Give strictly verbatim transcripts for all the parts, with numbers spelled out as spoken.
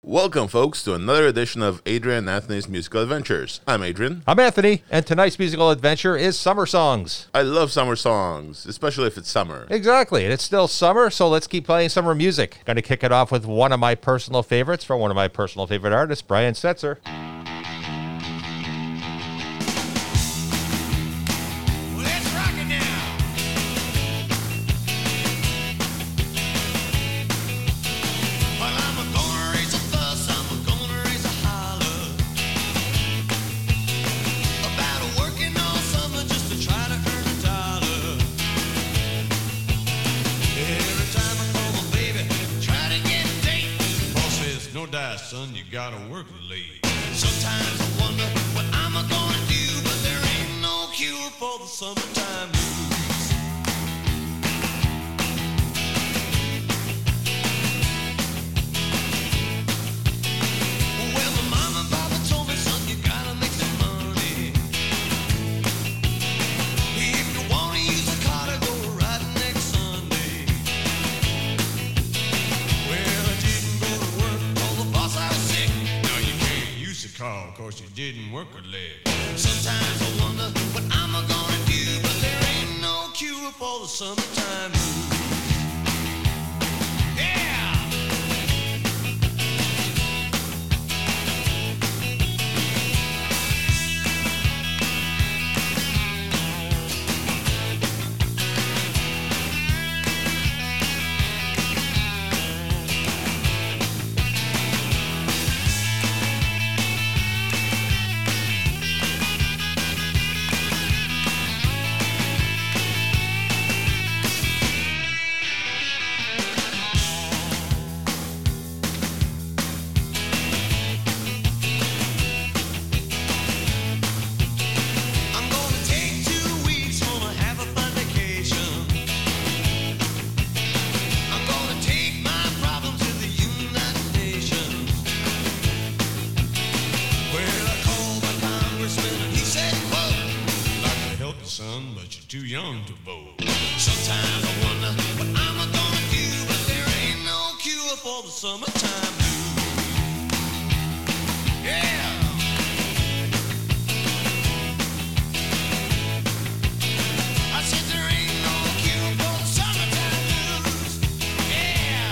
Welcome, folks, to another edition of Adrian and Anthony's Musical Adventures. I'm Adrian. I'm Anthony, and tonight's musical adventure is summer songs. I love summer songs, especially if it's summer. Exactly, and it's still summer, so let's keep playing summer music. Going to kick it off with one of my personal favorites from one of my personal favorite artists, Brian Setzer. Son, you gotta work late. Sometimes I wonder what I'm gonna do, but there ain't no cure for the summertime blues. Well, my mama and papa told me, son, you gotta make some money. If you wanna use a car to go riding next Sunday. Well, I didn't go to work. I was sick. No, you can't use the car, cause you didn't work a leg. Sometimes I wonder what I'm gonna do, but there ain't no cure for the summertime blues. Yeah! Son, but you're too young to vote. Sometimes I wonder what I'm gonna do, but there ain't no cure for the summertime blues. Yeah! I said there ain't no cure for the summertime blues. Yeah!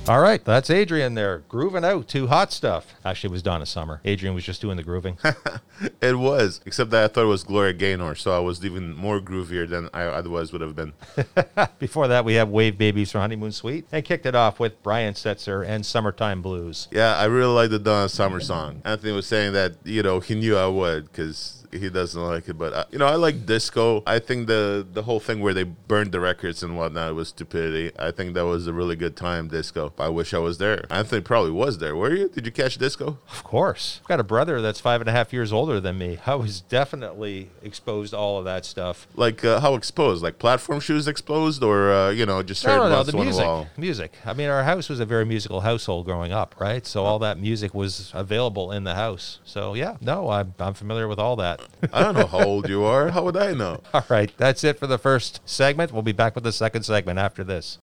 All right, that's Adrian there, grooving out to Hot Stuff. Actually, it was Donna Summer. Adrian was just doing the grooving. It was, except that I thought it was Gloria Gaynor, so I was even more groovier than I otherwise would have been. Before that, we have Wave Babies from Honeymoon Suite, and kicked it off with Brian Setzer and Summertime Blues. Yeah, I really like the Donna Summer song. Anthony was saying that, you know, he knew I would because he doesn't like it. But, uh, you know, I like disco. I think the, the whole thing where they burned the records and whatnot was stupidity. I think that was a really good time, disco. I wish I was there. Anthony probably was there. Were you? Did you catch disco? Of course. I've got a brother that's five and a half years older than me. I was definitely exposed to all of that stuff. Like, uh, how exposed? Like platform shoes exposed or, uh, you know, just heard No, no, no, once the in a music. while? Music. I mean, our house was a very musical household growing up, right? So all that music was available in the house. So, yeah, no, I'm, I'm familiar with all that. I don't know how old you are. How would I know? All right, that's it for the first segment. We'll be back with the second segment after this.